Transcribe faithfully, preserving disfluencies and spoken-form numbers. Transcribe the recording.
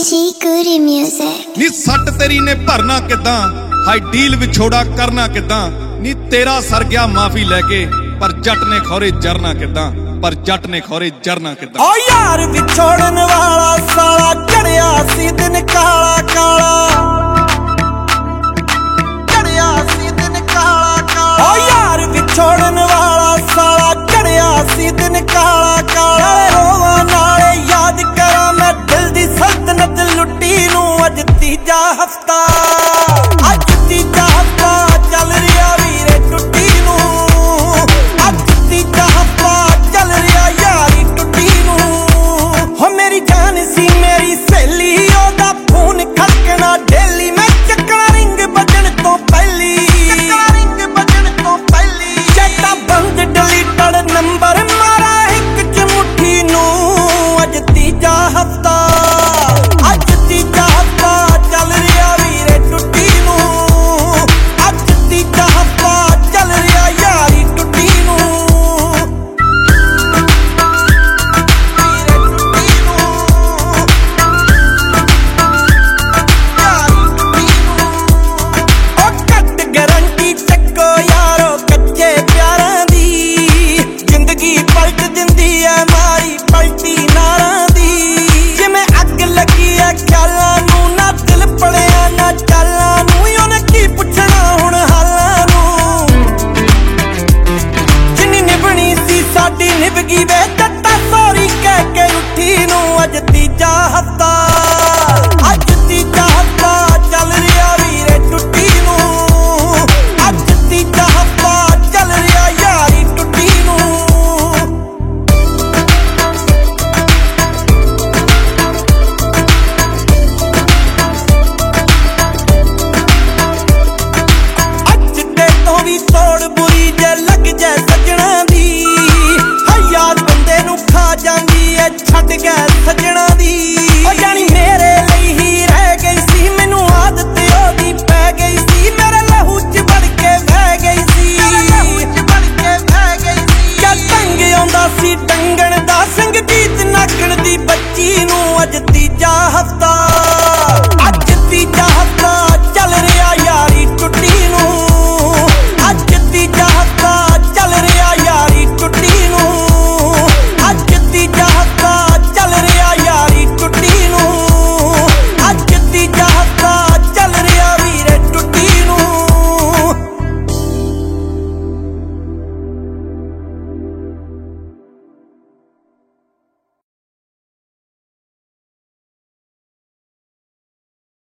G Goody Music। ਨੀ ਸੱਟ ਤੇਰੀ ਨੇ ਭਰਨਾ ਕਿੱਦਾਂ, ਹਾਈ ਡੀਲ ਵਿਛੋੜਾ ਕਰਨਾ ਕਿੱਦਾਂ। ਨੀ ਤੇਰਾ ਸਰ ਗਿਆ ਮਾਫੀ ਲੈ ਕੇ, ਪਰ ਜੱਟ ਨੇ ਖੌਰੇ ਜਰਨਾ ਕਿੱਦਾਂ, ਪਰ ਜੱਟ ਨੇ ਖੌਰੇ ਜਰਨਾ ਕਿੱਦਾਂ। ਓ ਯਾਰ ਵਿਛੋੜਨ ਵਾਲਾ ਸਾਲਾ ਚੜਿਆ ਸੀ ਦਿਨ ਕਾਲਾ ਕਾਲਾ, ਚੜਿਆ ਸੀ ਦਿਨ ਕਾਲਾ ਕਾਲਾ। ਓ ਯਾਰ ਵਿਛੋੜਨ ਵਾਲਾ ਸਾਲਾ ਚੜਿਆ ਸੀ ਦਿਨ ਕਾਲਾ ਕਾਲਾ। ਰੋਵਾਂ ਨਾਲੇ ਯਾਦ ਕਰਾਂ ਮੈਂ ਦਿਲ ਦੀ ਸਲਤਨਤ ਲੁੱਟੀ ਨੂੰ। ਅੱਜ ਤੀਜਾ ਹਫਤਾ, ਅੱਜ ਤੀਜਾ ਹਫਤਾ ਚੱਲ ਰਿਹਾ ਵੀਰੇ ਟੁੱਟੀ ਨੂੰ। ਅੱਜ ਤੀਜਾ ਹਫਤਾ ਚੱਲ ਰਿਹਾ ਯਾਰੀ ਟੁੱਟੀ ਨੂੰ। ਹੋ ਮੇਰੀ ਜਾਨ ਸੀ ਮੇਰੀ ਸਹੇਲੀ, ਉਹਦਾ ਫੋਨ ਖੜਕਣਾ ਡੇਲੀ। ਮੈਂ ਚੱਕਣਾ ਰਿੰਗ ਵੱਜਣ ਤੋਂ ਪਹਿਲੀ, ਚੱਕਣਾ ਰਿੰਗ ਵੱਜਣ ਤੋਂ ਪਹਿਲੀ। ਚੇਤਾ ਬੰਦ ਡਿਲੀਟਡ ਨੰਬਰ ਮਾਰਾ ਇੱਕ ਚ ਮੁੱਠੀ ਨੂੰ। ਅੱਜ ਤੀਜਾ ਹਫਤਾ, ਅੱਜ ਤੀਜਾ ਹਫਤਾ ਚੱਲ ਰਿਹਾ ਵੀਰੇ ਟੁੱਟੀ ਨੂੰ। ਅੱਜ ਤੀਜਾ ਹਫਤਾ ਚੱਲ ਰਿਹਾ ਯਾਰੀ ਟੁੱਟੀ ਨੂੰ। ਗਰੰਟੀ ਚੱਕੋ ਯਾਰੋ ਕੱਚੇ ਪਿਆਰਾਂ ਦੀ, ਜ਼ਿੰਦਗੀ ਪਲਟ ਦਿੰਦੀ ਐ ਮਾਰੀ ਪਲਟੀ ਨਾਰਾਂ ਦੀ। ਜਿਵੇਂ ਅੱਗ ਲੱਗੀ ਐ ਖਿਆਲਾਂ ਨੂੰ, ਨਾ ਦਿਲ ਪੜਿਆ ਨਾ ਚਾਲਾਂ ਨੂੰ। ਉਹਨੇ ਕੀ ਪੁੱਛਣਾ ਹੁਣ ਹਾਲਾਂ ਨੂੰ, ਜਿੰਨੀ ਨਿਭਣੀ ਸੀ ਸਾਡੀ ਨਿਭ ਗਈ ਵੇ। ਜੱਟਾ ਸੌਰੀ ਕਹਿ ਕੇ ਉੱਠੀ ਨੂੰ। ਅੱਜ ਤੀਜਾ ਹਫਤਾ,